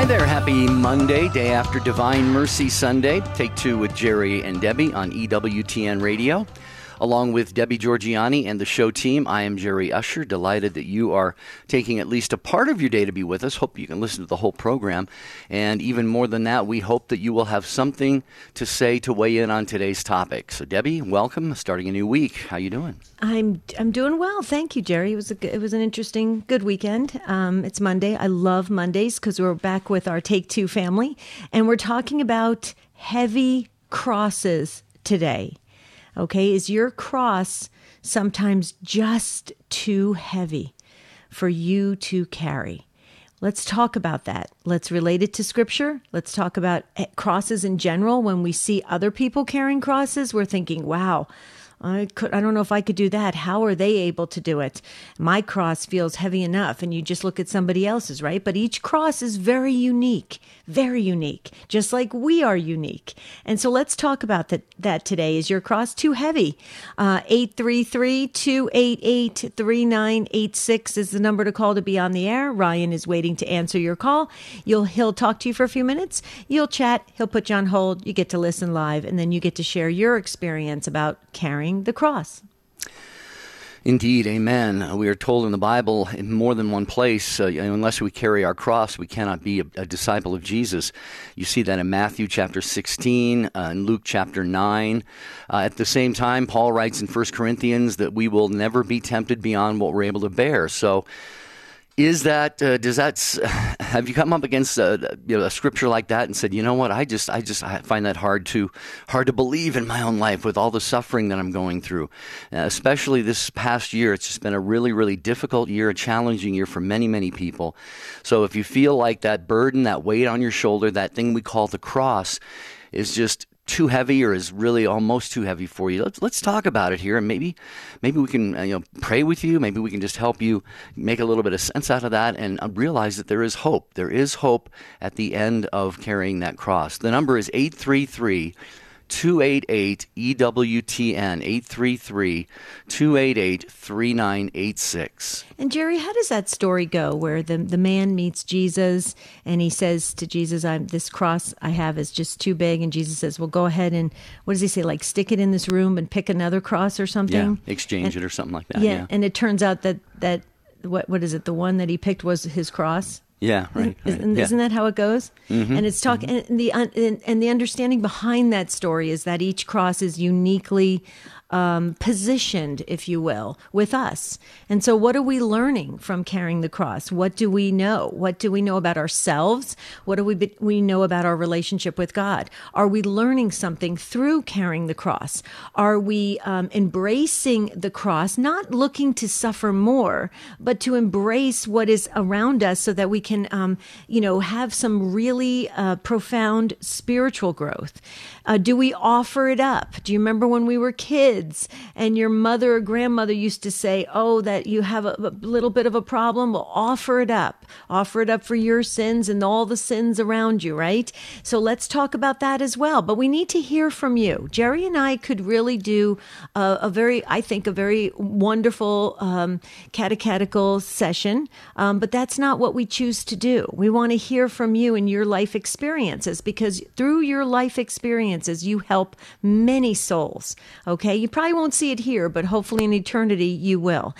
Hi there. Happy Monday, day after Divine Mercy Sunday. Take two with Jerry and Debbie on EWTN Radio. Along with Debbie Georgiani and the show team, I am Jerry Usher. Delighted that you are taking at least a part of your day to be with us. Hope you can listen to the whole program. And even more than that, we hope that you will have something to say to weigh in on today's topic. So Debbie, welcome. Starting a new week. How you doing? I'm doing well. Thank you, Jerry. It was an interesting, good weekend. It's Monday. I love Mondays because we're back with our Take Two family. And we're talking about heavy crosses today. Okay, is your cross sometimes just too heavy for you to carry? Let's talk about that. Let's relate it to Scripture. Let's talk about crosses in general. When we see other people carrying crosses, we're thinking, wow, I don't know if I could do that. How are they able to do it? My cross feels heavy enough, and you just look at somebody else's, right? But each cross is very unique, just like we are unique. And so let's talk about that today. Is your cross too heavy? 833-288-3986 is the number to call to be on the air. Ryan is waiting to answer your call. He'll talk to you for a few minutes. You'll chat. He'll put you on hold. You get to listen live, and then you get to share your experience about carrying the cross. Indeed, amen. We are told in the Bible in more than one place, unless we carry our cross, we cannot be a disciple of Jesus. You see that in Matthew chapter 16, in Luke chapter 9. At the same time, Paul writes in 1 Corinthians that we will never be tempted beyond what we're able to bear. So have you come up against a scripture like that and said, you know what, I find that hard to believe in my own life with all the suffering that I'm going through, especially this past year. It's just been a really, really difficult year, a challenging year for many, many people. So if you feel like that burden, that weight on your shoulder, that thing we call the cross is just too heavy or is really almost too heavy for you, let's talk about it here, and maybe we can pray with you. Maybe we can just help you make a little bit of sense out of that and realize that there is hope. There is hope at the end of carrying that cross. The number is 833-288-EWTN, 833-288-3986. And Jerry, how does that story go where the man meets Jesus and he says to Jesus, this cross I have is just too big, and Jesus says, well, go ahead and, what does he say, like stick it in this room and pick another cross or something? Yeah, exchange it or something like that. Yeah, and it turns out that what is it, the one that he picked was his cross? Yeah, right. Isn't that how it goes? Mm-hmm. And it's talking, and the understanding behind that story is that each cross is uniquely positioned, if you will, with us. And so what are we learning from carrying the cross? What do we know? What do we know about ourselves? What do we know about our relationship with God? Are we learning something through carrying the cross? Are we embracing the cross, not looking to suffer more, but to embrace what is around us so that we can, have some really profound spiritual growth? Do we offer it up? Do you remember when we were kids and your mother or grandmother used to say, oh, that you have a little bit of a problem? Well, offer it up. Offer it up for your sins and all the sins around you, right? So let's talk about that as well. But we need to hear from you. Jerry and I could really do a very wonderful catechetical session, but that's not what we choose to do. We want to hear from you and your life experiences, because through your life experiences, you help many souls, okay? You probably won't see it here, but hopefully in eternity you will.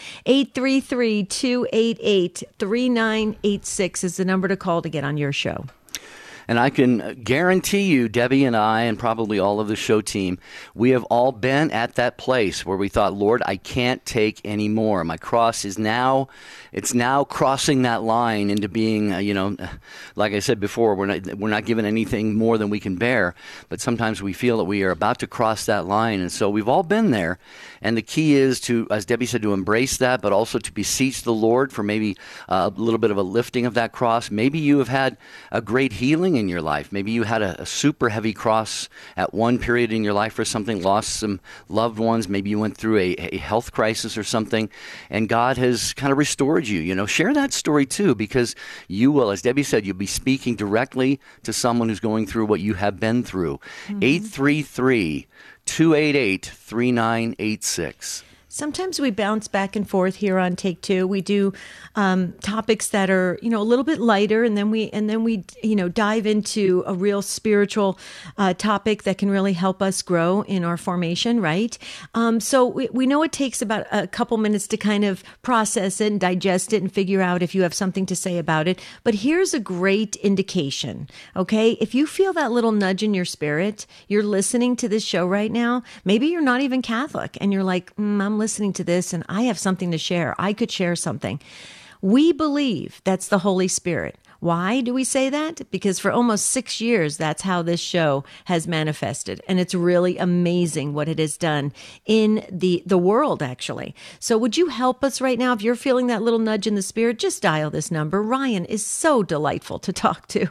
833-288-3986 is the number to call to get on your show. And I can guarantee you, Debbie and I, and probably all of the show team, we have all been at that place where we thought, Lord, I can't take any more. My cross is now crossing that line into being, like I said before, we're not given anything more than we can bear. But sometimes we feel that we are about to cross that line. And so we've all been there. And the key is to, as Debbie said, to embrace that, but also to beseech the Lord for maybe a little bit of a lifting of that cross. Maybe you have had a great healing in your life. Maybe you had a super heavy cross at one period in your life or something, lost some loved ones. Maybe you went through a health crisis or something, and God has kind of restored you. Share that story too, because you will, as Debbie said, you'll be speaking directly to someone who's going through what you have been through. 833-288-3986. Sometimes we bounce back and forth here on Take Two. We do topics that are, a little bit lighter, and then we dive into a real spiritual topic that can really help us grow in our formation, right? So we know it takes about a couple minutes to kind of process it and digest it and figure out if you have something to say about it. But here's a great indication, okay? If you feel that little nudge in your spirit, you're listening to this show right now, maybe you're not even Catholic, and you're like, I'm listening to this and I have something to share. I could share something. We believe that's the Holy Spirit. Why do we say that? Because for almost 6 years, that's how this show has manifested. And it's really amazing what it has done in the world, actually. So would you help us right now? If you're feeling that little nudge in the spirit, just dial this number. Ryan is so delightful to talk to.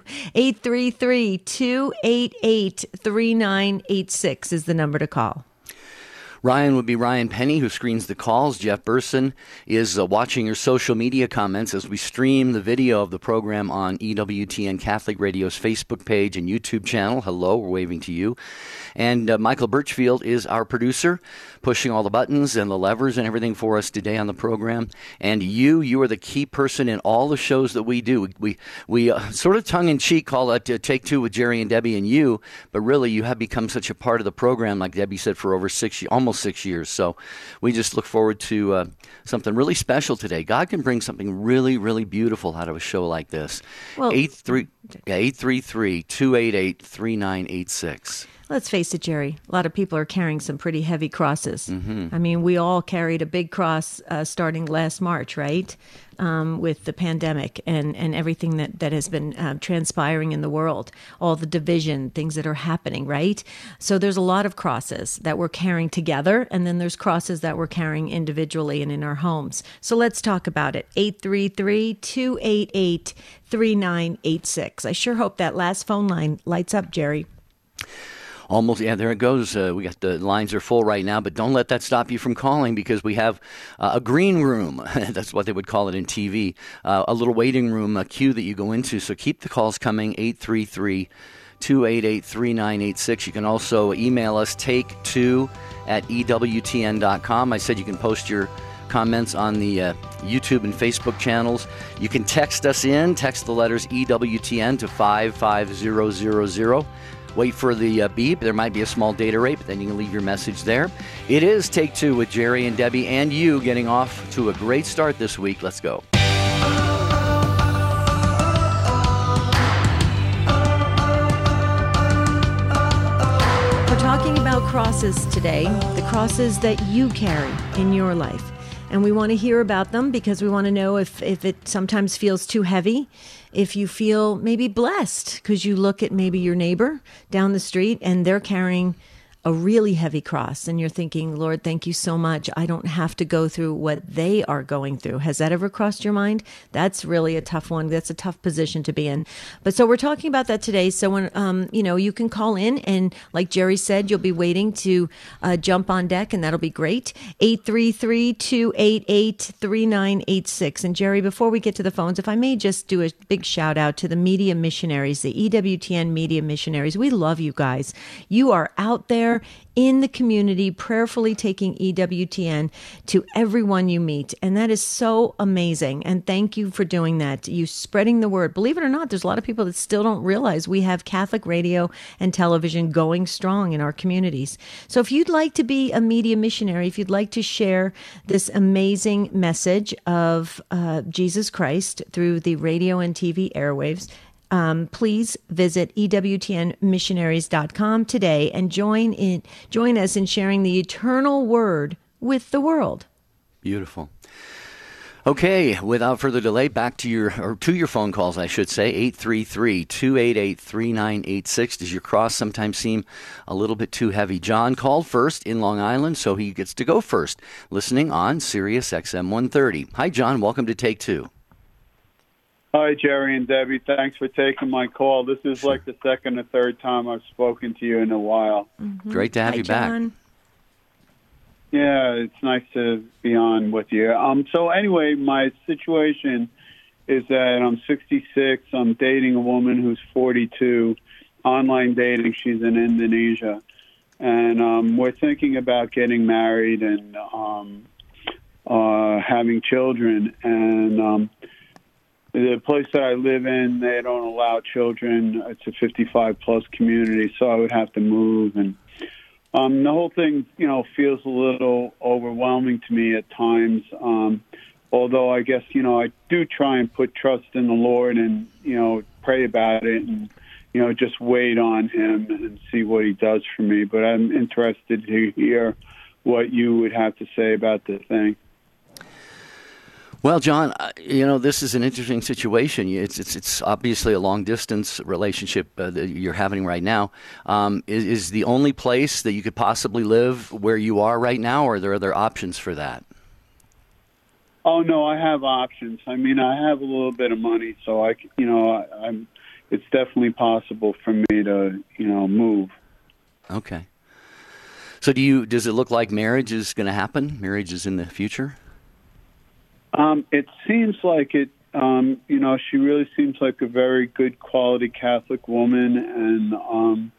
833-288-3986 is the number to call. Ryan would be Ryan Penny, who screens the calls. Jeff Burson is watching your social media comments as we stream the video of the program on EWTN Catholic Radio's Facebook page and YouTube channel. Hello, we're waving to you. And Michael Birchfield is our producer, pushing all the buttons and the levers and everything for us today on the program. And you are the key person in all the shows that we do. We sort of tongue-in-cheek call it Take Two with Jerry and Debbie and you, but really you have become such a part of the program, like Debbie said, for over almost 6 years. So we just look forward to something really special today. God can bring something really, really beautiful out of a show like this. Well, 833-288-3986. Let's face it, Jerry, a lot of people are carrying some pretty heavy crosses. Mm-hmm. I mean, we all carried a big cross starting last March, right? With the pandemic and everything that has been transpiring in the world, all the division, things that are happening, right? So there's a lot of crosses that we're carrying together, and then there's crosses that we're carrying individually and in our homes. So let's talk about it. 833-288-3986. I sure hope that last phone line lights up, Jerry. Almost, yeah, there it goes. We got the lines are full right now, but don't let that stop you from calling, because we have a green room. That's what they would call it in TV. A little waiting room, a queue that you go into. So keep the calls coming, 833-288-3986. You can also email us, take2@ewtn.com. I said you can post your comments on the YouTube and Facebook channels. You can text us in, text the letters EWTN to 55000. Wait for the beep. There might be a small data rate, but then you can leave your message there. It is Take Two with Jerry and Debbie and you, getting off to a great start this week. Let's go. We're talking about crosses today, the crosses that you carry in your life. And we want to hear about them because we want to know if it sometimes feels too heavy, if you feel maybe blessed because you look at maybe your neighbor down the street and they're carrying a really heavy cross and you're thinking, Lord, thank you so much. I don't have to go through what they are going through. Has that ever crossed your mind? That's really a tough one. That's a tough position to be in. But so we're talking about that today. So when, you can call in and like Jerry said, you'll be waiting to jump on deck and that'll be great. 833-288-3986. And Jerry, before we get to the phones, if I may just do a big shout out to the media missionaries, the EWTN media missionaries. We love you guys. You are out there in the community, prayerfully taking EWTN to everyone you meet. And that is so amazing. And thank you for doing that. You spreading the word. Believe it or not, there's a lot of people that still don't realize we have Catholic radio and television going strong in our communities. So if you'd like to be a media missionary, if you'd like to share this amazing message of Jesus Christ through the radio and TV airwaves, please visit EWTNmissionaries.com today and join us in sharing the eternal word with the world. Beautiful. Okay, without further delay, back to your phone calls, I should say, 833-288-3986. Does your cross sometimes seem a little bit too heavy? John called first in Long Island, so he gets to go first, listening on Sirius XM 130. Hi, John. Welcome to Take Two. Hi, Jerry and Debbie. Thanks for taking my call. This is like the second or third time I've spoken to you in a while. Mm-hmm. Great to have you John. back. Yeah, it's nice to be on with you. So anyway, my situation is that I'm 66. I'm dating a woman who's 42, online dating. She's in Indonesia. and we're thinking about getting married and having children. And the place that I live in, they don't allow children. It's a 55-plus community, so I would have to move. And the whole thing, feels a little overwhelming to me at times. Although I guess, I do try and put trust in the Lord and, pray about it and, just wait on him and see what he does for me. But I'm interested to hear what you would have to say about the thing. Well, John, this is an interesting situation. It's obviously a long-distance relationship that you're having right now. Is the only place that you could possibly live where you are right now, or are there other options for that? Oh, no, I have options. I mean, I have a little bit of money, so it's definitely possible for me to, move. Okay. So does it look like marriage is going to happen? Marriage is in the future? It seems like it. She really seems like a very good quality Catholic woman, and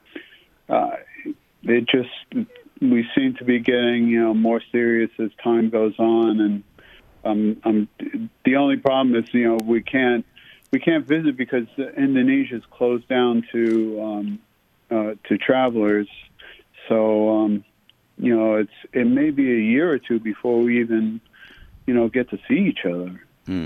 we seem to be getting more serious as time goes on. And the only problem is we can't visit because Indonesia's closed down to travelers. So it may be a year or two before we even get to see each other.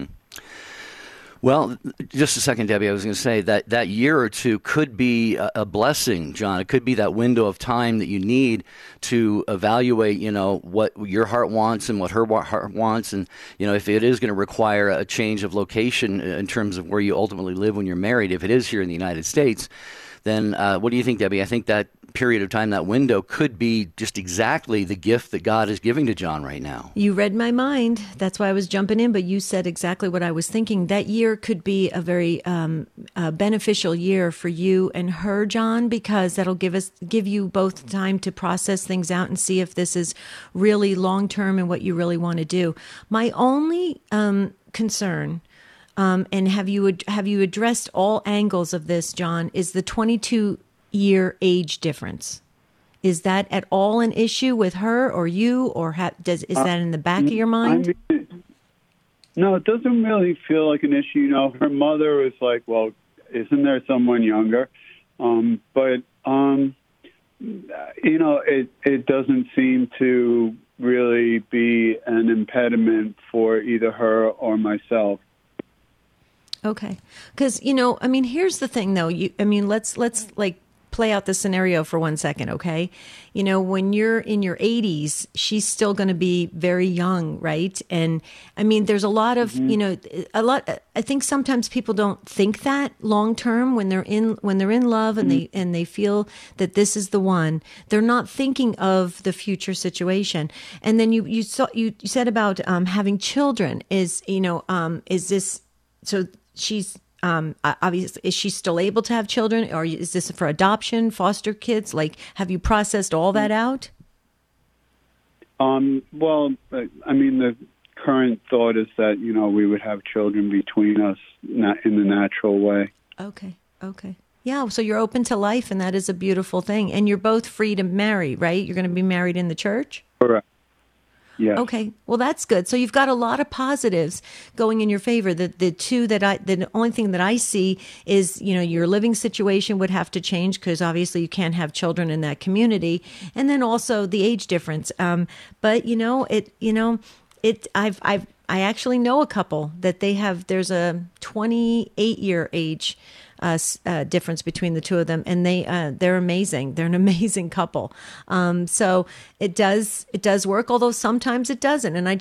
Well, just a second, Debbie. I was going to say that year or two could be a blessing, John. It could be that window of time that you need to evaluate, what your heart wants and what her heart wants. And, if it is going to require a change of location in terms of where you ultimately live when you're married, if it is here in the United States, then what do you think, Debbie? I think that period of time, that window, could be just exactly the gift that God is giving to John right now. You read my mind. That's why I was jumping in, but you said exactly what I was thinking. That year could be a very beneficial year for you and her, John, because that'll give you both time to process things out and see if this is really long-term and what you really want to do. My only concern, and have you addressed all angles of this, John, is the 22-year age difference. Is that at all an issue with her or you, or is that in the back of your mind? No, it doesn't really feel like an issue. Her mother was like, well, isn't there someone younger? But it doesn't seem to really be an impediment for either her or myself. Okay. Because, here's the thing, though. Let's play out the scenario for 1 second, okay? When you're in your 80s, she's still going to be very young, right? And there's a lot of, I think sometimes people don't think that long term when they're in love and they feel that this is the one. They're not thinking of the future situation. And then you said about having children is this, so she's obviously, is she still able to have children, or is this for adoption, foster kids? Have you processed all that out? Well, the current thought is that, we would have children between us in the natural way. Okay. Yeah, so you're open to life, and that is a beautiful thing. And you're both free to marry, right? You're going to be married in the church? Correct. Yeah. Okay. Well, that's good. So you've got a lot of positives going in your favor. The only thing that I see is, your living situation would have to change because obviously you can't have children in that community, and then also the age difference. But I actually know a couple that there's a 28-year age difference between the two of them, and they're amazing. They're an amazing couple. So it does work, although sometimes it doesn't. And I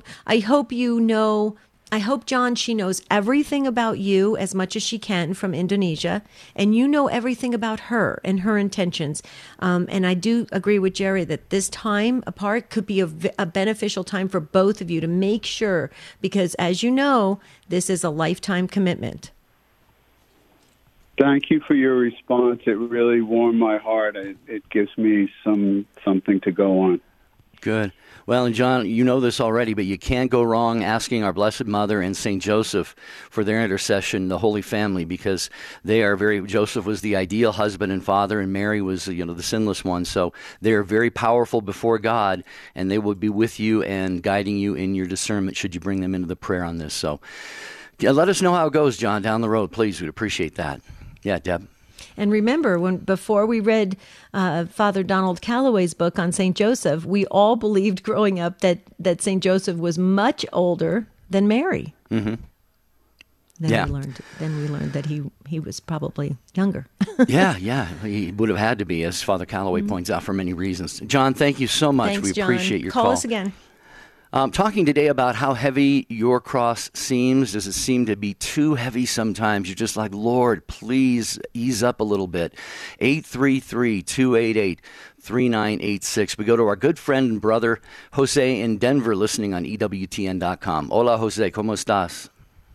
hope, John, she knows everything about you as much as she can from Indonesia, and you know everything about her and her intentions. And I do agree with Jerry that this time apart could be a beneficial time for both of you to make sure, because as you know, this is a lifetime commitment. Thank you for your response. It really warmed my heart. It gives me something to go on. Good. Well, and John, you know this already, but you can't go wrong asking our Blessed Mother and Saint Joseph for their intercession, the Holy Family, because Joseph was the ideal husband and father, and Mary was, the sinless one. So they are very powerful before God, and they will be with you and guiding you in your discernment should you bring them into the prayer on this. So let us know how it goes, John, down the road, please. We'd appreciate that. Yeah, Deb. And remember, before we read Father Donald Calloway's book on St. Joseph, we all believed growing up that St. Joseph was much older than Mary. Mm-hmm. Then we learned that he was probably younger. Yeah, he would have had to be, as Father Calloway points out, for many reasons. John, thank you so much. Thanks, we John. appreciate your call. Call us again. Talking today about how heavy your cross seems. Does it seem to be too heavy sometimes? You're just like, Lord, please ease up a little bit. 833-288-3986. We go to our good friend and brother, Jose in Denver, listening on EWTN.com. Hola, Jose. ¿Cómo estás?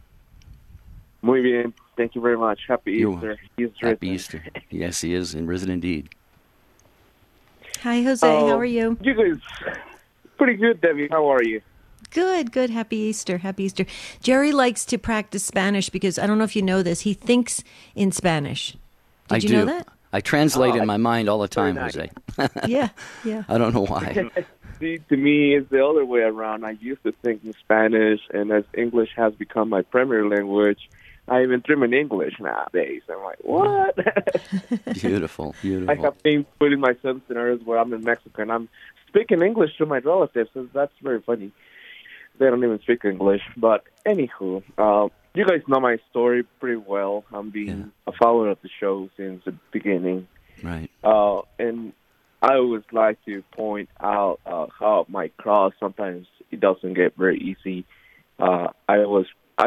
Muy bien. Thank you very much. Happy Easter. Happy Easter. Yes, he is, and risen indeed. Hi, Jose. How are you? You guys... Pretty good, Debbie. How are you? Good. Happy Easter. Happy Easter. Jerry likes to practice Spanish because, I don't know if you know this, he thinks in Spanish. Did you know that? I translate in my mind all the time, Jose. Yeah. I don't know why. See, to me, it's the other way around. I used to think in Spanish, and as English has become my primary language, I even dream in English nowadays. I'm like, what? Beautiful. I have been putting myself in scenarios where I'm in Mexico, and I'm speaking English to my relatives, so that's very funny. They don't even speak English. But anywho, you guys know my story pretty well. I'm being a follower of the show since the beginning. Right. And I always like to point out how my cross sometimes it doesn't get very easy. I always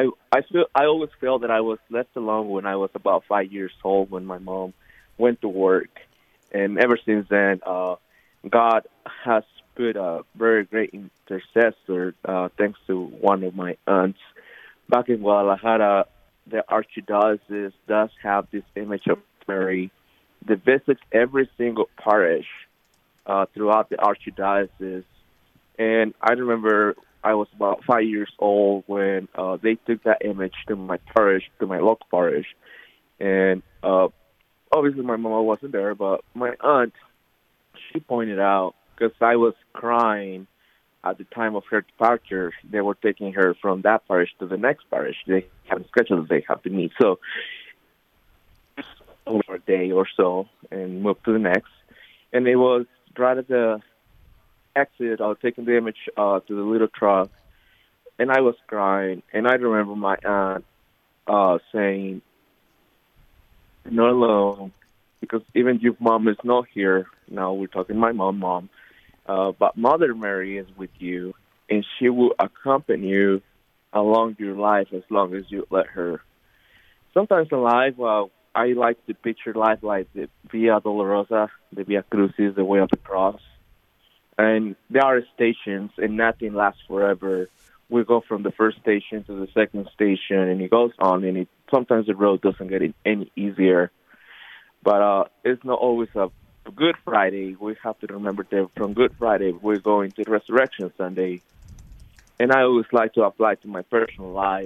feel that I was left alone when I was about 5 years old when my mom went to work, and ever since then, God has put a very great intercessor, thanks to one of my aunts. Back in Guadalajara, the Archdiocese does have this image of Mary that visits every single parish throughout the Archdiocese. And I remember I was about 5 years old when they took that image to my parish, to my local parish. And obviously my mama wasn't there, but my aunt, she pointed out, because I was crying at the time of her departure, they were taking her from that parish to the next parish. They have a schedule that they have to meet. So over a day or so and moved to the next. And it was right at the exit, I was taking the image to the little truck, and I was crying. And I remember my aunt saying, "Not alone, because even your mom is not here." Now we're talking my mom. But Mother Mary is with you, and she will accompany you along your life as long as you let her. Sometimes in life, I like to picture life like the Via Dolorosa, the Via Crucis, the way of the cross. And there are stations, and nothing lasts forever. We go from the first station to the second station, and it goes on, and sometimes the road doesn't get any easier. But it's not always a Good Friday. We have to remember that from Good Friday, we're going to Resurrection Sunday. And I always like to apply to my personal life.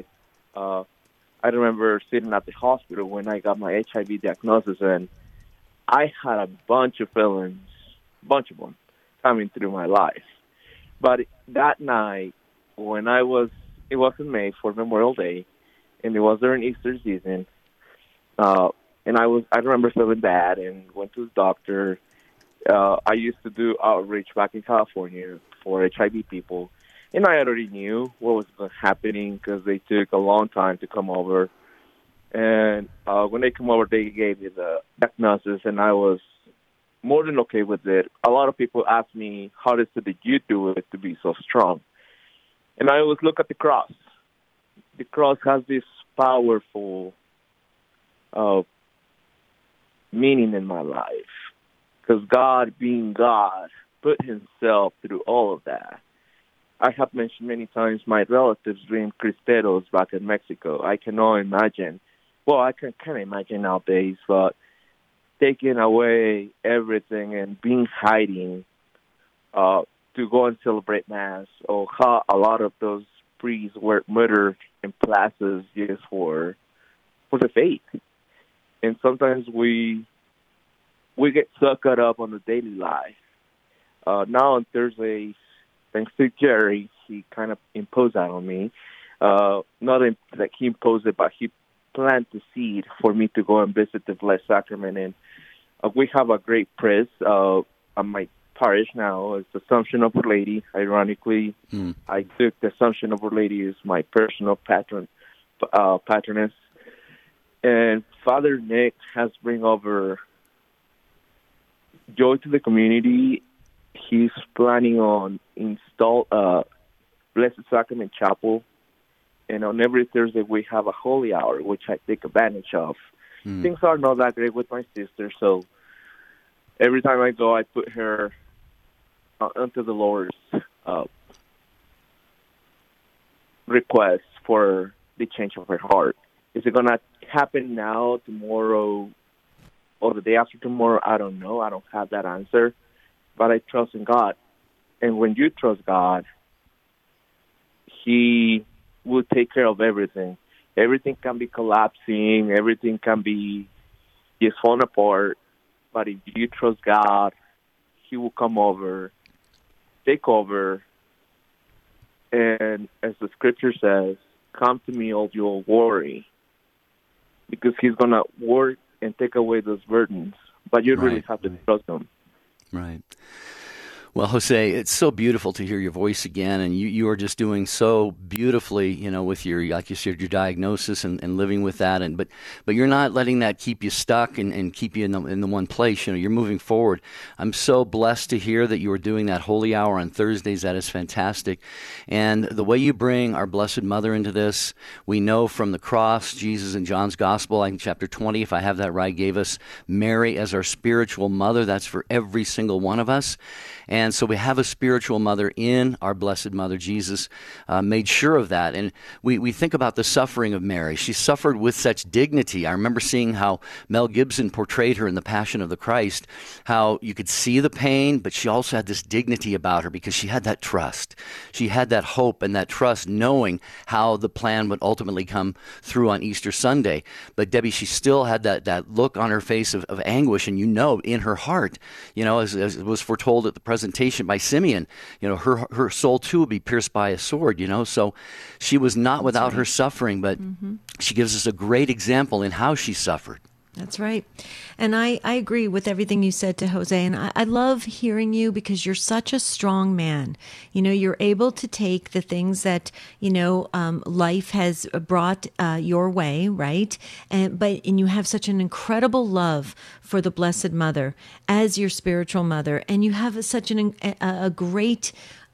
I remember sitting at the hospital when I got my HIV diagnosis, and I had a bunch of feelings, bunch of them, coming through my life. But that night, when it was in May for Memorial Day, and it was during Easter season, and I remember feeling bad and went to the doctor. I used to do outreach back in California for HIV people, and I already knew what was happening because they took a long time to come over. And when they come over, they gave me the diagnosis, and I was more than okay with it. A lot of people ask me, how did you do it to be so strong? And I always look at the cross. The cross has this powerful meaning in my life, because God, being God, put himself through all of that. I have mentioned many times my relatives being Cristeros back in Mexico. I cannot imagine. Well, I can't imagine nowadays, but taking away everything and being hiding, to go and celebrate Mass, or how a lot of those priests were murdered in plazas just for the faith. And sometimes we get so caught up on the daily life. Now on Thursdays, thanks to Jerry, he kind of imposed that on me. Not that he imposed it, but he planted the seed for me to go and visit the Blessed Sacrament. And we have a great priest on my parish now. It's Assumption of Our Lady. Ironically, I took the Assumption of Our Lady as my personal patroness. And Father Nick has bring over joy to the community. He's planning on install Blessed Sacrament Chapel, and on every Thursday we have a holy hour, which I take advantage of. Things are not that great with my sister, so every time I go, I put her onto the Lord's request for the change of her heart. Is it going to happen now, tomorrow, or the day after tomorrow? I don't know. I don't have that answer. But I trust in God. And when you trust God, He will take care of everything. Everything can be collapsing. Everything can be just falling apart. But if you trust God, He will come over, take over. And as the scripture says, come to me, all you worry. Because He's going to work and take away those burdens. But you really have to trust Him. Right. Well, Jose, it's so beautiful to hear your voice again, and you are just doing so beautifully, with your, like you said, your diagnosis and living with that, but you're not letting that keep you stuck and keep you in the one place. You're moving forward. I'm so blessed to hear that you are doing that holy hour on Thursdays. That is fantastic, and the way you bring our Blessed Mother into this, we know from the cross, Jesus in John's Gospel, I think chapter 20, if I have that right, gave us Mary as our spiritual mother. That's for every single one of us. And so we have a spiritual mother in our Blessed Mother. Jesus made sure of that. And we think about the suffering of Mary. She suffered with such dignity. I remember seeing how Mel Gibson portrayed her in The Passion of the Christ, how you could see the pain, but she also had this dignity about her because she had that trust. She had that hope and that trust, knowing how the plan would ultimately come through on Easter Sunday. But Debbie, she still had that look on her face of anguish, and in her heart, as it was foretold at the presentation by Simeon, her soul too will be pierced by a sword, so she was not without her suffering, but she gives us a great example in how she suffered. That's right. And I agree with everything you said to Jose. And I love hearing you because you're such a strong man. You're able to take the things that, life has brought your way, right? And you have such an incredible love for the Blessed Mother as your spiritual mother. And you have such a great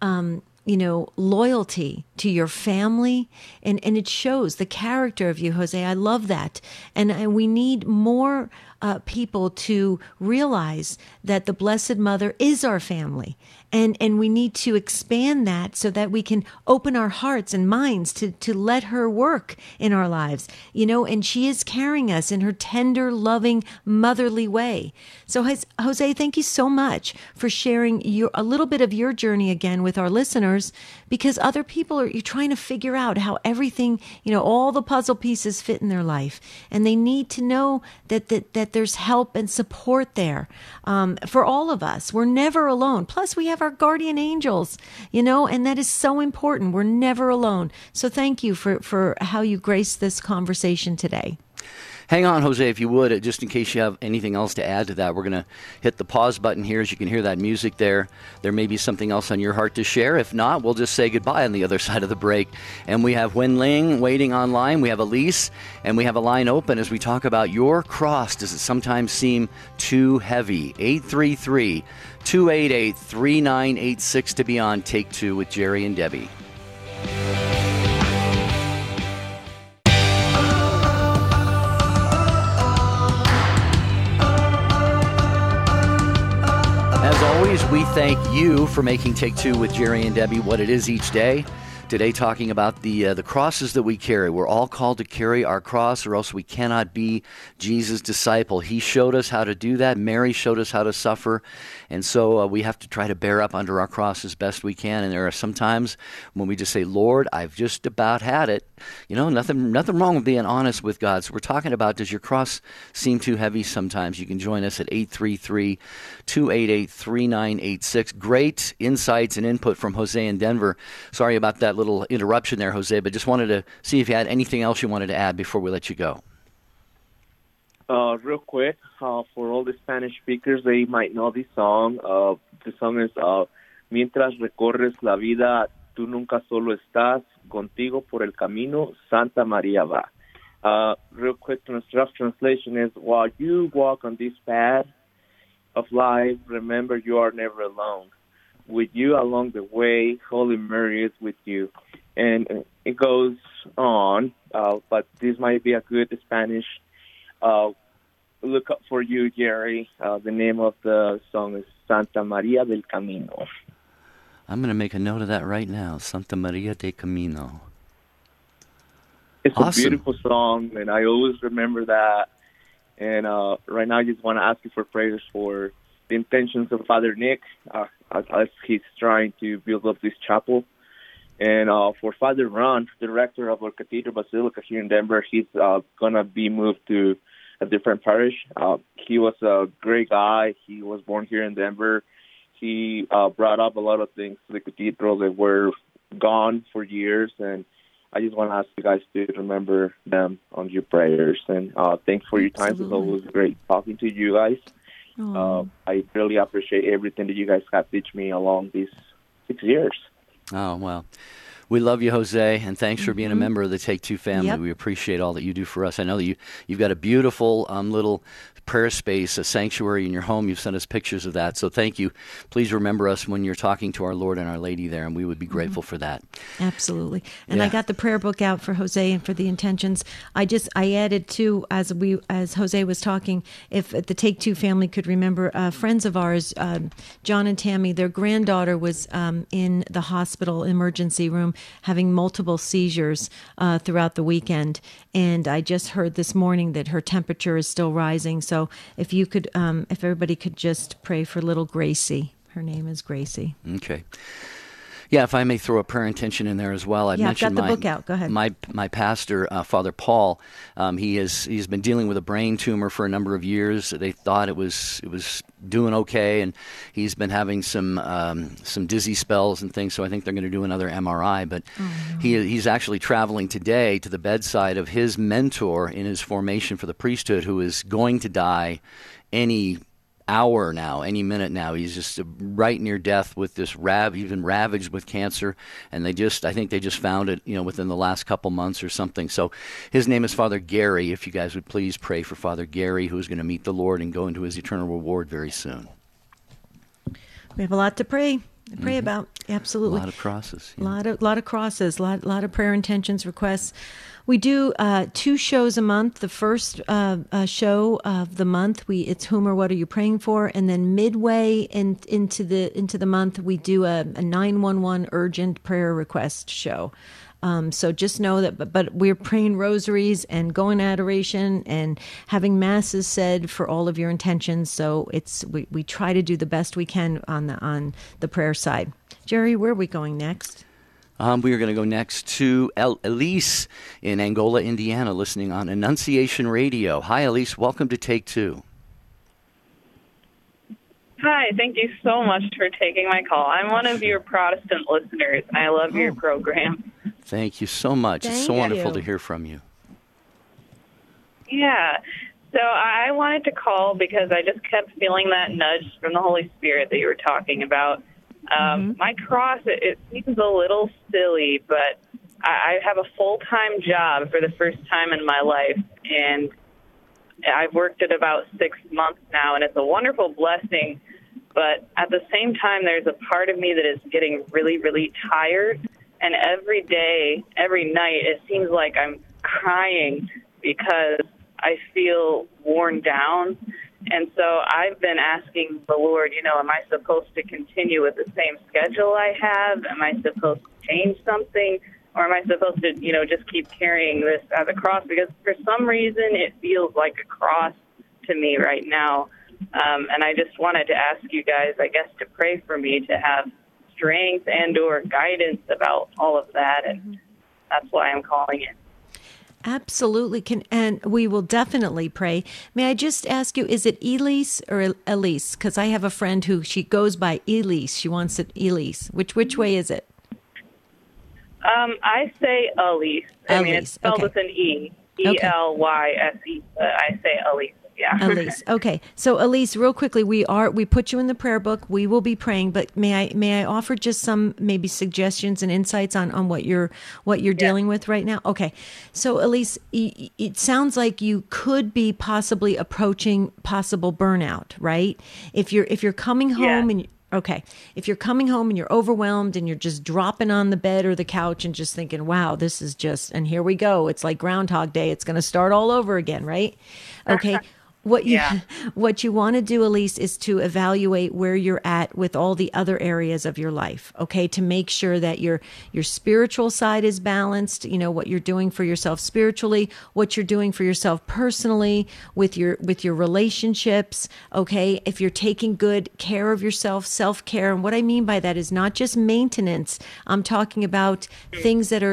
loyalty to your family, and it shows the character of you, Jose. I love that. And we need more people to realize that the Blessed Mother is our family. And we need to expand that so that we can open our hearts and minds to let her work in our lives, and she is carrying us in her tender, loving, motherly way. So Jose, thank you so much for sharing a little bit of your journey again with our listeners, because other people you're trying to figure out how everything, all the puzzle pieces fit in their life. And they need to know that there's help and support there for all of us. We're never alone. Plus, we have our guardian angels, and that is so important. We're never alone. So thank you for how you graced this conversation today. Hang on, Jose, if you would, just in case you have anything else to add to that. We're going to hit the pause button here. As you can hear that music there, there may be something else on your heart to share. If not, we'll just say goodbye on the other side of the break. And we have Wen Ling waiting online. We have Elise, and we have a line open as we talk about your cross. Does it sometimes seem too heavy? 833-288-3986 to be on Take Two with Jerry and Debbie. As always, we thank you for making Take Two with Jerry and Debbie what it is each day. today talking about the crosses that we carry. We're all called to carry our cross, or else we cannot be Jesus' disciple. He showed us how to do that. Mary showed us how to suffer. And so we have to try to bear up under our cross as best we can. And there are some times when we just say, Lord, I've just about had it. You know, nothing wrong with being honest with God. So we're talking about, does your cross seem too heavy sometimes? You can join us at 833-288-3986. Great insights and input from Jose in Denver. Sorry about that little interruption there, Jose, but just wanted to see if you had anything else you wanted to add before we let you go. Real quick, for all the Spanish speakers, they might know this song. The song is Mientras recorres la vida, tú nunca solo estás, contigo por el camino, Santa María va. Real quick, rough translation is, while you walk on this path of life, remember you are never alone. With you along the way, Holy Mary is with you. And it goes on, but this might be a good Spanish look up for you, Jerry. The name of the song is Santa María del Camino. I'm going to make a note of that right now, Santa María del Camino. It's awesome. A beautiful song, and I always remember that. And right now I just want to ask you for prayers for the intentions of Father Nick as he's trying to build up this chapel. And for Father Ron, director of our Cathedral Basilica here in Denver, he's going to be moved to a different parish. He was a great guy. He was born here in Denver. He brought up a lot of things to the cathedral that were gone for years. And I just want to ask you guys to remember them on your prayers. And thanks for your time. It was always great talking to you guys. I really appreciate everything that you guys have taught me along these 6 years. Oh, well, we love you, Jose, and thanks for being a member of the Take Two family. Yep. We appreciate all that you do for us. I know that you've got a beautiful little prayer space, a sanctuary in your home. You've sent us pictures of that, so thank you. Please remember us when you're talking to our Lord and Our Lady there, and we would be grateful for that. Absolutely. And I got the prayer book out for Jose and for the intentions. I added too, as Jose was talking, if the Take Two family could remember, friends of ours, John and Tammy, their granddaughter was in the hospital emergency room having multiple seizures throughout the weekend. And I just heard this morning that her temperature is still rising. So if you could, if everybody could just pray for little Gracie. Her name is Gracie. Okay. Yeah, if I may throw a prayer intention in there as well. I mentioned I've got the book out. Go ahead. My pastor, Father Paul, he's been dealing with a brain tumor for a number of years. They thought it was doing okay, and he's been having some dizzy spells and things. So I think they're going to do another MRI. But he's actually traveling today to the bedside of his mentor in his formation for the priesthood, who is going to die any hour now, any minute now. He's just right near death with this he's been ravaged with cancer, and I think they just found it, within the last couple months or something. So his name is Father Gary. If you guys would please pray for Father Gary, who's going to meet the Lord and go into his eternal reward very soon. We have a lot to pray about. Absolutely. A lot of crosses. A lot of crosses, a lot of prayer intentions, requests. We do 2 shows a month. The first show of the month, it's Whom or What Are You Praying For? And then midway into the month, we do a 911 urgent prayer request show. So just know that, but we're praying rosaries and going to adoration and having masses said for all of your intentions. So we try to do the best we can on the prayer side. Jerry, where are we going next? We are going to go next to Elise in Angola, Indiana, listening on Annunciation Radio. Hi, Elise. Welcome to Take Two. Hi. Thank you so much for taking my call. I'm one of your Protestant listeners, and I love your program. Thank you so much. It's so wonderful to hear from you. Yeah. So I wanted to call because I just kept feeling that nudge from the Holy Spirit that you were talking about. My cross, it seems a little silly, but I have a full-time job for the first time in my life, and I've worked it about 6 months now, and it's a wonderful blessing, but at the same time, there's a part of me that is getting really, really tired, and every day, every night, it seems like I'm crying because I feel worn down, And so I've been asking the Lord, am I supposed to continue with the same schedule I have? Am I supposed to change something? Or am I supposed to, just keep carrying this as a cross? Because for some reason it feels like a cross to me right now. And I just wanted to ask you guys, I guess, to pray for me to have strength and or guidance about all of that. And that's why I'm calling it. Absolutely. And we will definitely pray. May I just ask you, is it Elise or Elise? Because I have a friend who she goes by Elise. She wants it Elise. Which way is it? I say Elise. I mean, it's spelled with an E. E-L-Y-S-E. I say Elise. Yeah. Elise. Okay. So Elise, real quickly, we put you in the prayer book. We will be praying, but may I offer just some maybe suggestions and insights on what you're dealing with right now? Okay. So Elise, it sounds like you could be possibly approaching possible burnout, right? If you're coming home and okay. If you're coming home and you're overwhelmed and you're just dropping on the bed or the couch and just thinking, wow, this is just, and here we go. It's like Groundhog Day. It's going to start all over again, right? Okay. What you want to do, Elise, is to evaluate where you're at with all the other areas of your life, okay? To make sure that your spiritual side is balanced, what you're doing for yourself spiritually, what you're doing for yourself personally, with your relationships, okay? If you're taking good care of yourself, self-care, and what I mean by that is not just maintenance. I'm talking about things that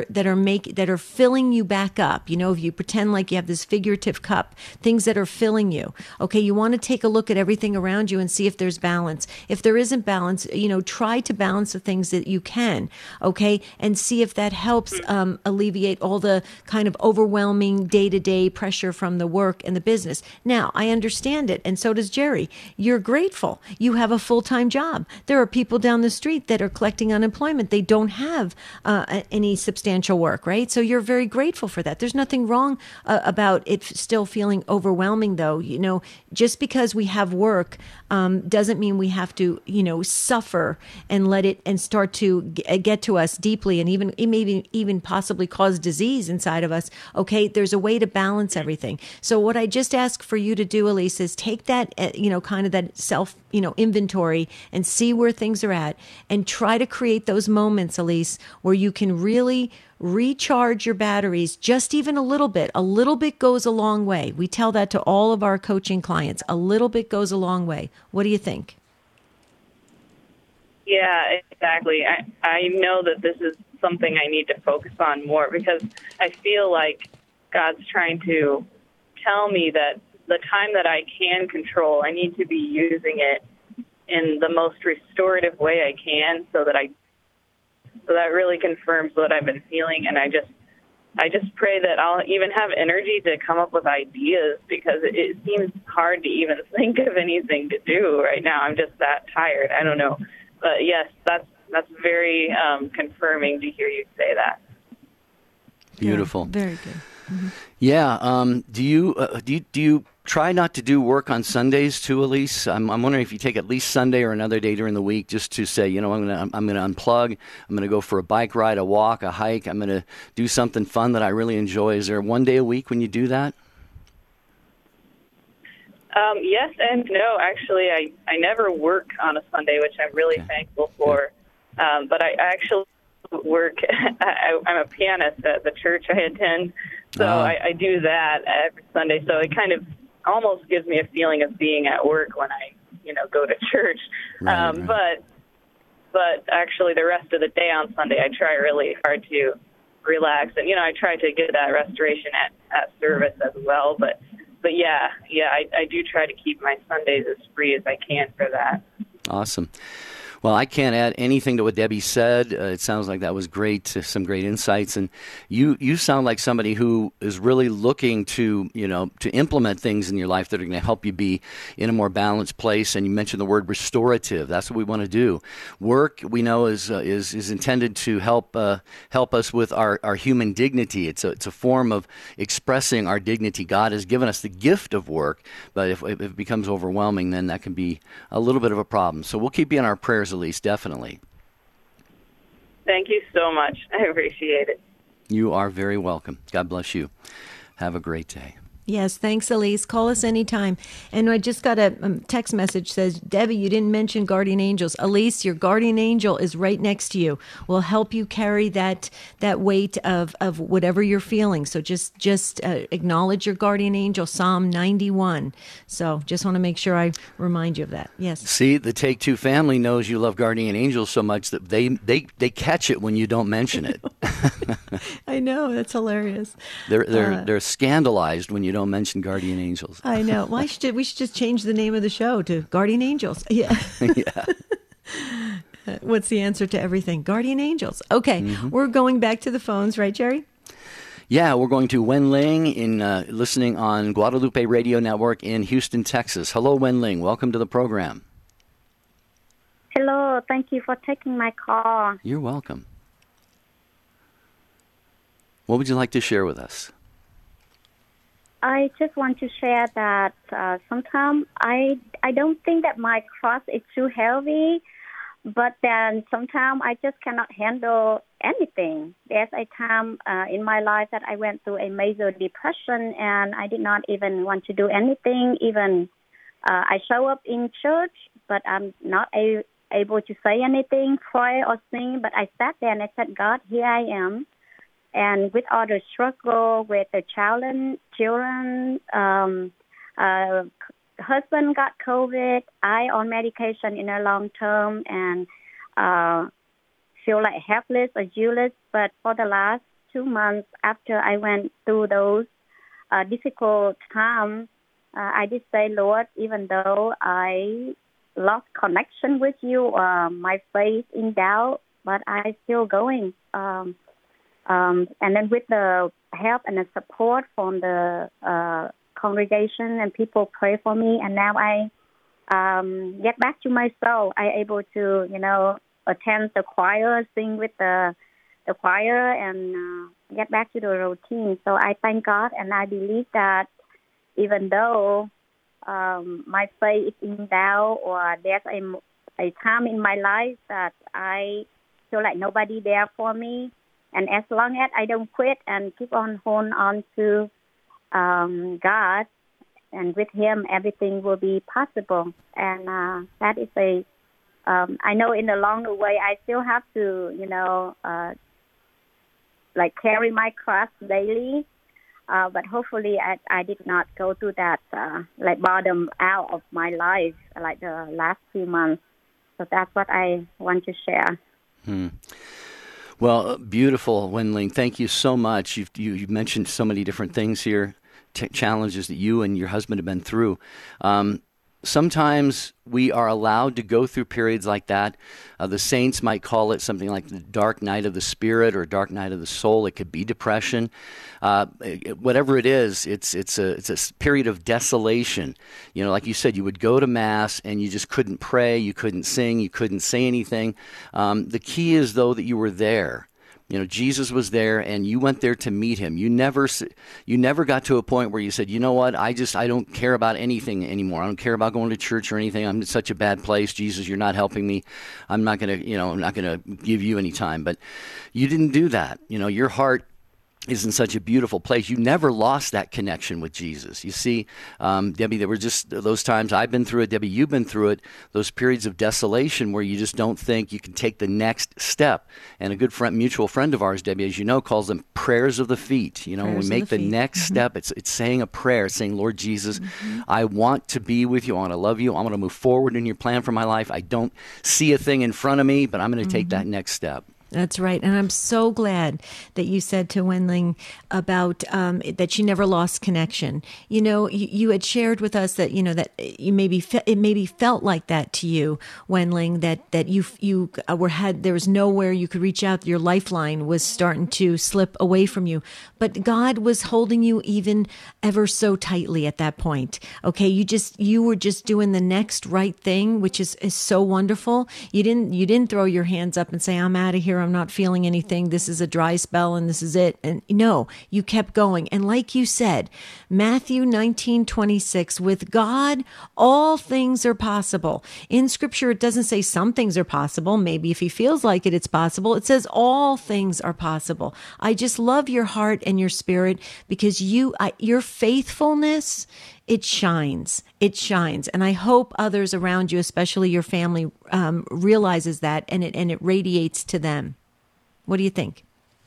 are filling you back up. If you pretend like you have this figurative cup, things that are filling you. Okay, you want to take a look at everything around you and see if there's balance. If there isn't balance, try to balance the things that you can, okay, and see if that helps alleviate all the kind of overwhelming day-to-day pressure from the work and the business. Now, I understand it, and so does Jerry. You're grateful. You have a full-time job. There are people down the street that are collecting unemployment. They don't have any substantial work, right? So you're very grateful for that. There's nothing wrong about it still feeling overwhelming, though. Just because we have work doesn't mean we have to, suffer and let it and start to get to us deeply and even possibly cause disease inside of us. Okay, there's a way to balance everything. So what I just ask for you to do, Elise, is take that, kind of that self, inventory and see where things are at and try to create those moments, Elise, where you can really recharge your batteries just even a little bit. A little bit goes a long way. We tell that to all of our coaching clients. A little bit goes a long way. What do you think? Yeah, exactly. I know that this is something I need to focus on more because I feel like God's trying to tell me that the time that I can control, I need to be using it in the most restorative way I can so that really confirms what I've been feeling. And I just pray that I'll even have energy to come up with ideas because it seems hard to even think of anything to do right now. I'm just that tired. I don't know. But yes, that's very confirming to hear you say that. Beautiful. Yeah, very good. Mm-hmm. Yeah. Do you try not to do work on Sundays too, Elise? I'm wondering if you take at least Sunday or another day during the week just to say, I'm gonna unplug. I'm gonna go for a bike ride, a walk, a hike. I'm gonna do something fun that I really enjoy. Is there one day a week when you do that? Yes and no. Actually, I never work on a Sunday, which I'm really thankful for. But I actually work. I'm a pianist at the church I attend, so I do that every Sunday. So it kind of almost gives me a feeling of being at work when I, go to church. Right. But actually, the rest of the day on Sunday, I try really hard to relax, and I try to get that restoration at service as well. But yeah, I do try to keep my Sundays as free as I can for that. Awesome. Well, I can't add anything to what Debbie said. It sounds like that was great, some great insights. And you sound like somebody who is really looking to, to implement things in your life that are going to help you be in a more balanced place. And you mentioned the word restorative. That's what we want to do. Work, we know, is intended to help us with our human dignity. It's a form of expressing our dignity. God has given us the gift of work, but if it becomes overwhelming, then that can be a little bit of a problem. So we'll keep you in our prayers, Elise, definitely. Thank you so much. I appreciate it. You are very welcome. God bless you. Have a great day. Yes, thanks, Elise. Call us anytime. And I just got a text message says, Debbie, you didn't mention guardian angels. Elise, your guardian angel is right next to you. Will help you carry that weight of whatever you're feeling. So just acknowledge your guardian angel, Psalm 91. So just want to make sure I remind you of that. Yes. See, the Take Two family knows you love guardian angels so much that they catch it when you don't mention it. I know, that's hilarious. They're scandalized when you don't mention guardian angels. I know. Well, we should just change the name of the show to Guardian Angels. Yeah. Yeah. What's the answer to everything? Guardian Angels. Okay, We're going back to the phones, right, Jerry? Yeah, we're going to Wen Ling in listening on Guadalupe Radio Network in Houston, Texas. Hello, Wen Ling. Welcome to the program. Hello. Thank you for taking my call. You're welcome. What would you like to share with us? I just want to share that sometimes I don't think that my cross is too heavy, but then sometimes I just cannot handle anything. There's a time in my life that I went through a major depression, and I did not even want to do anything. Even I show up in church, but I'm not able to say anything, pray or sing. But I sat there and I said, God, here I am. And with all the struggle with the children, husband got COVID, I on medication in a long term, and feel like helpless or useless. But for the last 2 months after I went through those difficult times, I did say, Lord, even though I lost connection with you, my faith in doubt, but I still going. And then with the help and the support from the congregation and people pray for me, and now I get back to my soul. I able to, attend the choir, sing with the choir, and get back to the routine. So I thank God, and I believe that even though my faith is in doubt, or there's a time in my life that I feel like nobody there for me, and as long as I don't quit and keep on holding on to God, and with Him, everything will be possible. And that is I know in the long way, I still have to, carry my cross daily. But hopefully I did not go through that, bottom out of my life, like the last few months. So that's what I want to share. Well, beautiful, Wen Ling. Thank you so much. You've mentioned so many different things here, challenges that you and your husband have been through. Sometimes we are allowed to go through periods like that. The saints might call it something like the dark night of the spirit or dark night of the soul. It could be depression. Whatever it is, it's a period of desolation. Like you said, you would go to Mass and you just couldn't pray, you couldn't sing, you couldn't say anything. The key is, though, that you were there. Jesus was there, and you went there to meet Him. You never got to a point where you said, you know what, I don't care about anything anymore. I don't care about going to church or anything. I'm in such a bad place. Jesus, you're not helping me. I'm not going to give you any time. But you didn't do that. Your heart is in such a beautiful place. You never lost that connection with Jesus. You see, Debbie, there were just those times I've been through it. Debbie, you've been through it. Those periods of desolation where you just don't think you can take the next step. And a good mutual friend of ours, Debbie, as you know, calls them prayers of the feet. When we make the next step, it's saying a prayer, it's saying, Lord Jesus, I want to be with you. I want to love you. I want to move forward in your plan for my life. I don't see a thing in front of me, but I'm going to take that next step. That's right. And I'm so glad that you said to Wen Ling about that she never lost connection. You had shared with us that, that you it maybe felt like that to you, Wen Ling, that you there was nowhere you could reach out. Your lifeline was starting to slip away from you. But God was holding you even ever so tightly at that point. Okay. You were just doing the next right thing, which is so wonderful. You didn't throw your hands up and say, I'm out of here. Pastor, I'm not feeling anything. This is a dry spell and this is it. And no, you kept going. And like you said, Matthew 19:26, with God, all things are possible. In Scripture, it doesn't say some things are possible. Maybe if he feels like it, it's possible. It says all things are possible. I just love your heart and your spirit, because your faithfulness, it shines. It shines. And I hope others around you, especially your family, realizes that, and it radiates to them. What do you think?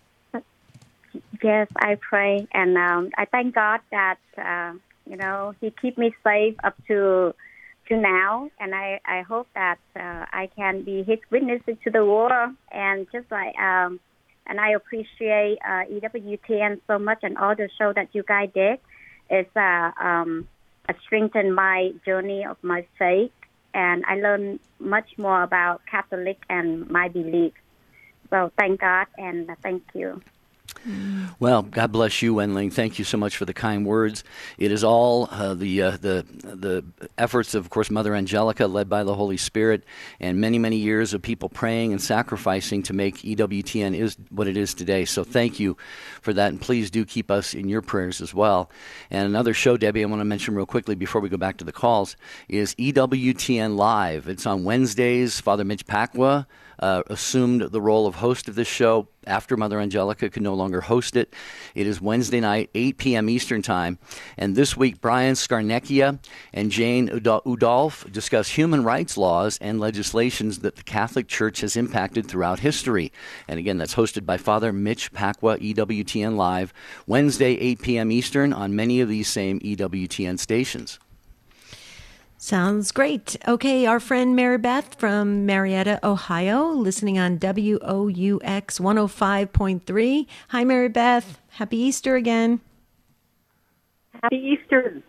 Yes, I pray. And I thank God that, he keep me safe up to now. And I hope that I can be his witness to the world. And just like, and I appreciate EWTN so much, and all the show that you guys did. It's strengthened my journey of my faith, and I learned much more about Catholic and my belief. So thank God and thank you. Well, God bless you, Wenling. Thank you so much for the kind words. It is all the efforts of course, Mother Angelica, led by the Holy Spirit, and many, many years of people praying and sacrificing to make EWTN is what it is today. So thank you for that, and please do keep us in your prayers as well. And another show, Debbie, I want to mention real quickly before we go back to the calls, is EWTN Live. It's on Wednesdays. Father Mitch Pacwa assumed the role of host of this show after Mother Angelica could no longer host it. It is Wednesday night, 8 p.m. Eastern Time. And this week, Brian Scarnecchia and Jane Udolph discuss human rights laws and legislations that the Catholic Church has impacted throughout history. And again, that's hosted by Father Mitch Pacwa, EWTN Live, Wednesday, 8 p.m. Eastern on many of these same EWTN stations. Sounds great. Okay, our friend Mary Beth from Marietta, Ohio, listening on WOUX 105.3. Hi, Mary Beth. Happy Easter again. Happy Easter.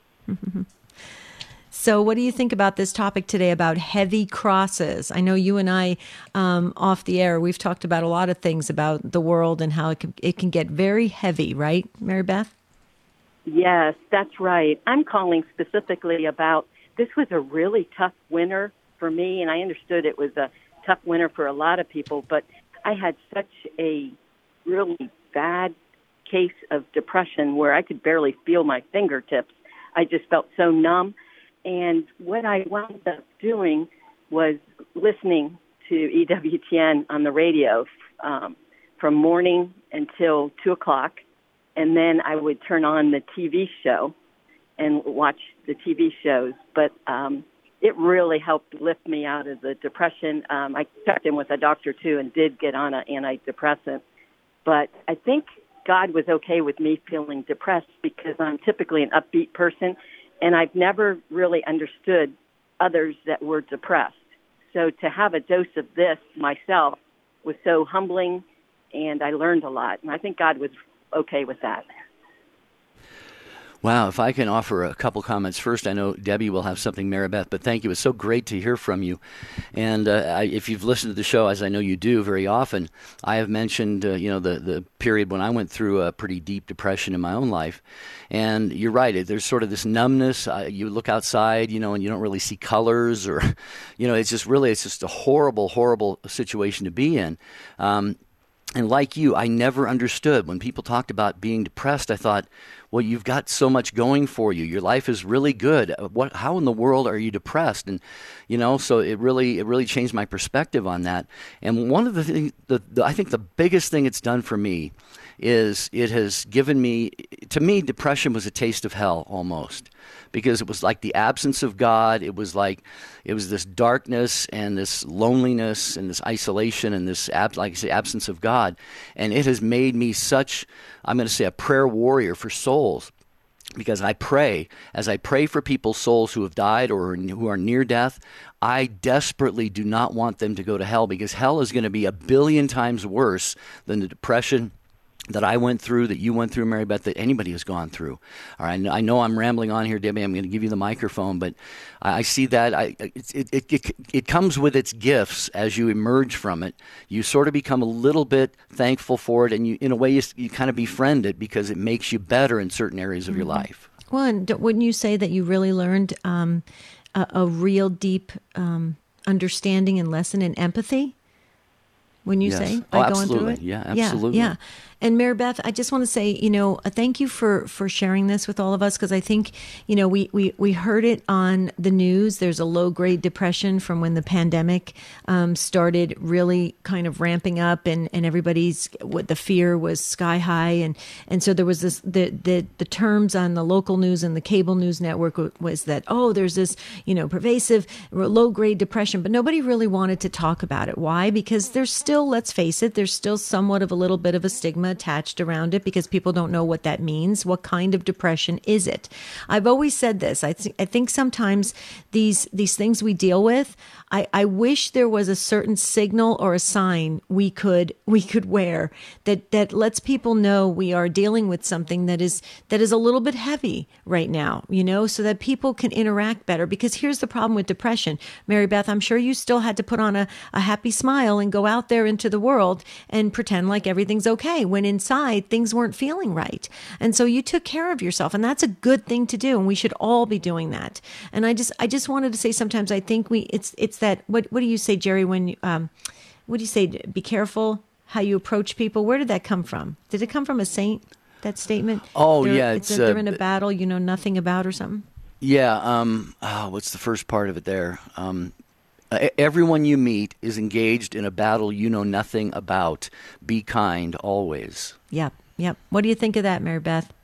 So what do you think about this topic today about heavy crosses? I know you and I, off the air, we've talked about a lot of things about the world and how it can get very heavy, right, Mary Beth? Yes, that's right. I'm calling specifically about, this was a really tough winter for me, and I understood it was a tough winter for a lot of people, but I had such a really bad case of depression where I could barely feel my fingertips. I just felt so numb. And what I wound up doing was listening to EWTN on the radio from morning until 2 o'clock, and then I would turn on the TV show and watch the TV shows. But it really helped lift me out of the depression. I checked in with a doctor, too, and did get on an antidepressant. But I think God was okay with me feeling depressed because I'm typically an upbeat person, and I've never really understood others that were depressed. So to have a dose of this myself was so humbling, and I learned a lot. And I think God was okay with that. Wow, if I can offer a couple comments. First, I know Debbie will have something, Maribeth, but thank you. It's so great to hear from you. And if you've listened to the show, as I know you do very often, I have mentioned, the period when I went through a pretty deep depression in my own life. And you're right, there's sort of this numbness. You look outside, and you don't really see colors or, it's just a horrible, horrible situation to be in. And like you, I never understood. When people talked about being depressed, I thought, well, you've got so much going for you. Your life is really good. How in the world are you depressed? And, so it really changed my perspective on that. And one of the things, I think the biggest thing it's done for me is it has given me, to me, depression was a taste of hell almost, because it was like the absence of God. It was this darkness and this loneliness and this isolation and this, absence of God. And it has made me such, I'm going to say, a prayer warrior for souls. Because as I pray for people's souls who have died or who are near death, I desperately do not want them to go to hell, because hell is going to be 1 billion times worse than the depression that I went through, that you went through, Mary Beth, that anybody has gone through. All right, I know I'm rambling on here, Debbie. I'm going to give you the microphone, but I see that it comes with its gifts as you emerge from it. You sort of become a little bit thankful for it, and you, in a way, you kind of befriend it because it makes you better in certain areas of your life. Well, and wouldn't you say that you really learned a real deep understanding and lesson in empathy? when you Yes. say Oh, by going through absolutely. it? Yeah, absolutely. Yeah. And Mary Beth, I just want to say, thank you for sharing this with all of us, because I think, we heard it on the news. There's a low-grade depression from when the pandemic started really kind of ramping up, and the fear was sky high, and so there was this the terms on the local news and the cable news network was that, there's this pervasive low-grade depression, but nobody really wanted to talk about it. Why? Because there's still, let's face it, there's still somewhat of a little bit of a stigma attached around it, because people don't know what that means. What kind of depression is it? I've always said this. I think sometimes these things we deal with, I wish there was a certain signal or a sign we could wear that lets people know we are dealing with something that is a little bit heavy right now, so that people can interact better. Because here's the problem with depression, Mary Beth, I'm sure you still had to put on a happy smile and go out there into the world and pretend like everything's okay, when inside things weren't feeling right. And so you took care of yourself, and that's a good thing to do, and we should all be doing that. And I just wanted to say, sometimes I think it's that, what do you say, Jerry, when you, what do you say, be careful how you approach people? Where did that come from? Did it come from a saint, that statement? Yeah, they're in a battle you know nothing about, or something? Yeah. What's the first part of it there? Everyone you meet is engaged in a battle you know nothing about. Be kind always. Yep. What do you think of that, Mary Beth?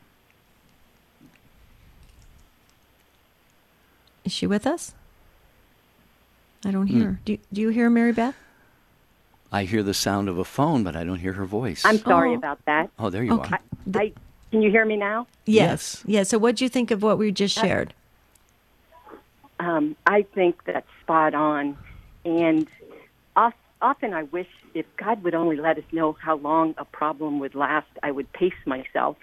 Is she with us? I don't hear her. Do you hear Mary Beth? I hear the sound of a phone, but I don't hear her voice. I'm sorry about that. Oh, there you are. Can you hear me now? Yes. Yeah. So what do you think of what we just shared? I think that's spot on. And often I wish if God would only let us know how long a problem would last, I would pace myself.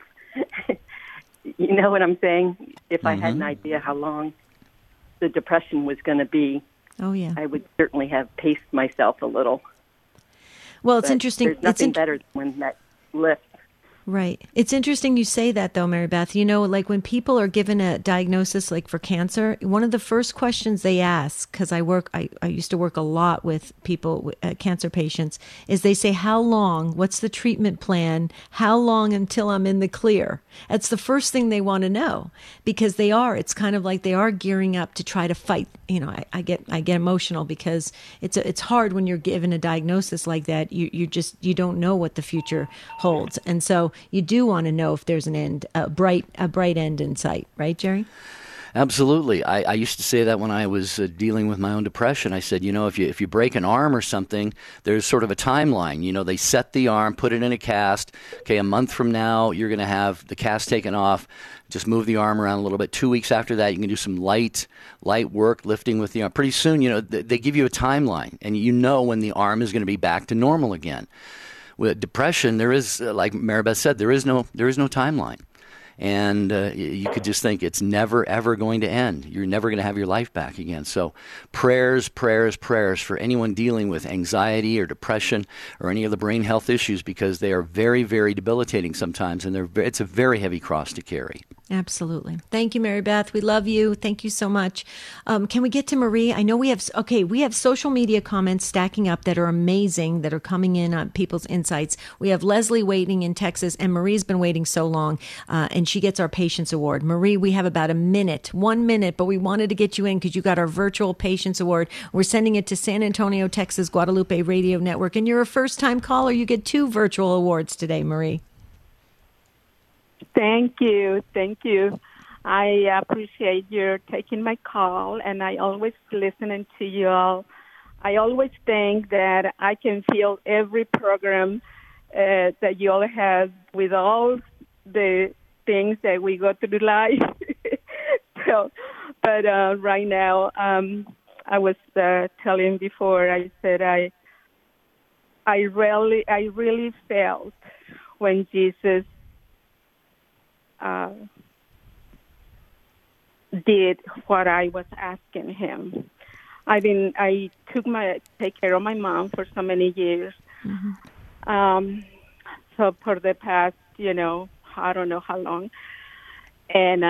You know what I'm saying? If I had an idea how long the depression was going to be, I would certainly have paced myself a little. Well, it's interesting. There's nothing better than when that lifts. Right. It's interesting you say that, though, Mary Beth. Like when people are given a diagnosis, like for cancer, one of the first questions they ask, because I used to work a lot with people, cancer patients, is they say, how long? What's the treatment plan? How long until I'm in the clear? That's the first thing they want to know, because it's kind of like they are gearing up to try to fight. I get emotional, because it's hard when you're given a diagnosis like that. You don't know what the future holds, and so you do want to know if there's an end, a bright end in sight, right, Jerry? Absolutely. I used to say that when I was dealing with my own depression. I said, if you break an arm or something, there's sort of a timeline. They set the arm, put it in a cast. Okay, a month from now, you're going to have the cast taken off. Just move the arm around a little bit. 2 weeks after that, you can do some light work, lifting with the arm. Pretty soon, they give you a timeline, and when the arm is going to be back to normal again. With depression, there is, like Maribeth said, there is no timeline. And you could just think it's never, ever going to end. You're never going to have your life back again. So prayers for anyone dealing with anxiety or depression or any of the brain health issues, because they are very, very debilitating sometimes, and it's a very heavy cross to carry. Absolutely. Thank you, Mary Beth. We love you. Thank you so much. Can we get to Marie? I know we have social media comments stacking up that are amazing, that are coming in on people's insights. We have Leslie waiting in Texas, and Marie's been waiting so long, and she gets our Patience Award. Marie, we have about 1 minute, but we wanted to get you in because you got our virtual Patience Award. We're sending it to San Antonio, Texas, Guadalupe Radio Network, and you're a first-time caller. You get 2 virtual awards today, Marie. Thank you. I appreciate your taking my call, and I always listening to you all. I always think that I can feel every program that you all have with all the things that we go through life. But right now, I was telling before, I said I really felt when Jesus did what I was asking him. I take care of my mom for so many years. Mm-hmm. So for the past, I don't know how long, and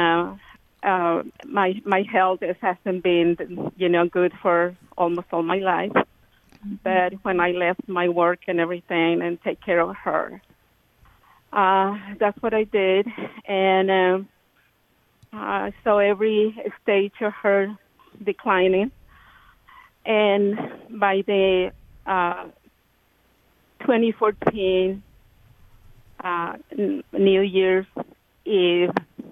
my health hasn't been, good for almost all my life. bed when I left my work and everything and take care of her. That's what I did. And I saw every stage of her declining. And by the 2014 New Year's Eve,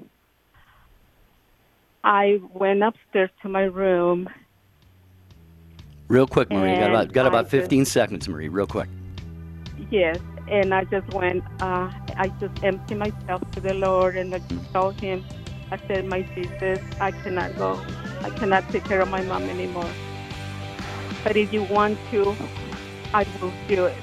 I went upstairs to my room. Real quick, Marie. Got about 15 seconds, Marie. Real quick. Yes, and I just went. I just emptied myself to the Lord, and I told Him, I said, "My Jesus, I cannot go. I cannot take care of my mom anymore. But if you want to, I will do it."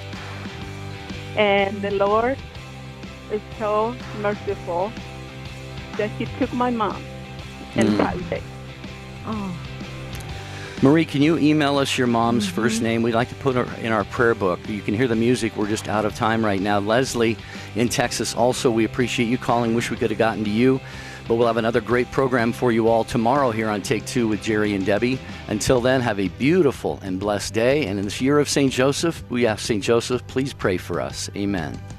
And the Lord is so merciful that He took my mom in 5 days. Oh. Marie, can you email us your mom's first name? We'd like to put her in our prayer book. You can hear the music. We're just out of time right now. Leslie in Texas, also, we appreciate you calling. Wish we could have gotten to you. But we'll have another great program for you all tomorrow here on Take Two with Jerry and Debbie. Until then, have a beautiful and blessed day. And in this year of St. Joseph, we ask St. Joseph, please pray for us. Amen.